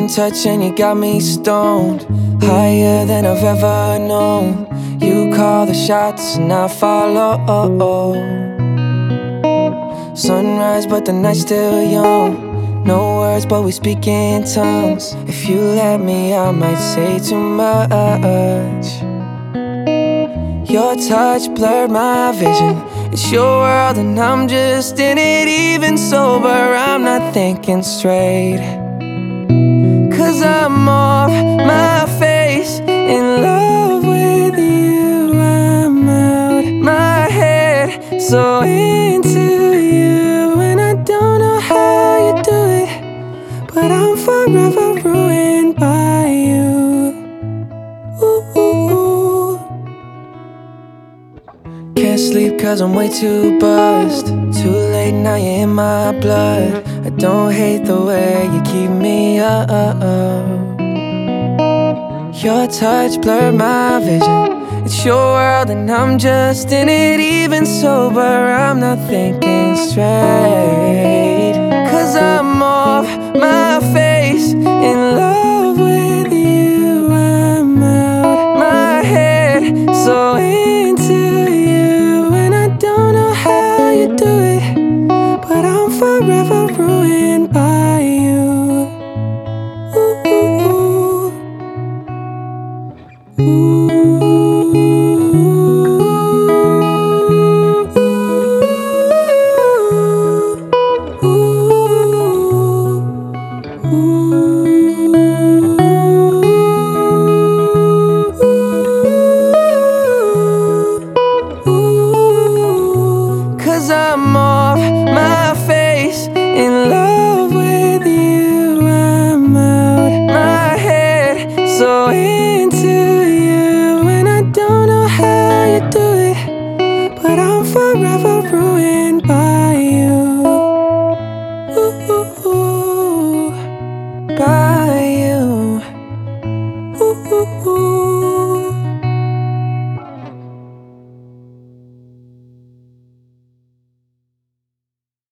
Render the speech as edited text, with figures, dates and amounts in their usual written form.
in touch and you got me stoned, higher than I've ever known. You call the shots and I follow. Sunrise but the night's still young. No words but we speak in tongues. If you let me I might say too much. Your touch blurred my vision. It's your world and I'm just in it. Even sober I'm not thinking straight, 'cause I'm off my face, in love with you. I'm out my head, so into you. And I don't know how you do it, but I'm forever ruined by you. Ooh. Can't sleep 'cause I'm way too buzzed. Too late now, you're in my blood. I don't hate the way you keep me up. Your touch blurred my vision. It's your world and I'm just in it. Even sober I'm not thinking straight, 'cause I'm off my face,